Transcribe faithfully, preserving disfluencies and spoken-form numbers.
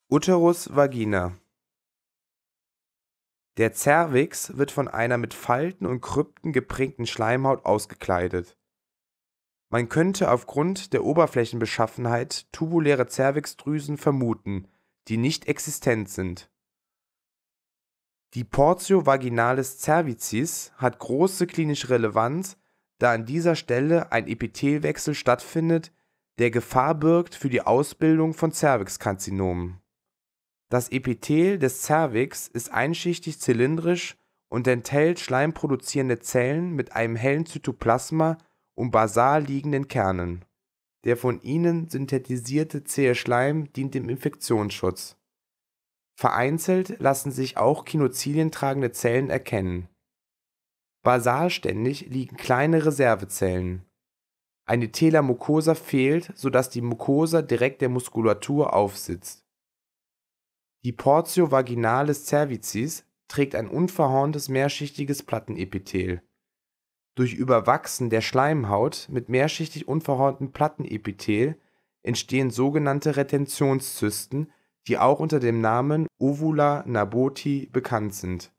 Uterus vagina. Der Cervix wird von einer mit Falten und Krypten geprägten Schleimhaut ausgekleidet. Man könnte aufgrund der Oberflächenbeschaffenheit tubuläre Cervixdrüsen vermuten, die nicht existent sind. Die Portio vaginalis cervicis hat große klinische Relevanz, da an dieser Stelle ein Epithelwechsel stattfindet, der Gefahr birgt für die Ausbildung von Cervixkarzinomen. Das Epithel des Cervix ist einschichtig zylindrisch und enthält schleimproduzierende Zellen mit einem hellen Zytoplasma und basal liegenden Kernen. Der von ihnen synthetisierte zähe Schleim dient dem Infektionsschutz. Vereinzelt lassen sich auch Kinozilien tragende Zellen erkennen. Basalständig liegen kleine Reservezellen. Eine Telamucosa fehlt, sodass die Mucosa direkt der Muskulatur aufsitzt. Die Portio vaginalis cervicis trägt ein unverhorntes mehrschichtiges Plattenepithel. Durch Überwachsen der Schleimhaut mit mehrschichtig unverhorntem Plattenepithel entstehen sogenannte Retentionszysten, die auch unter dem Namen Ovula naboti bekannt sind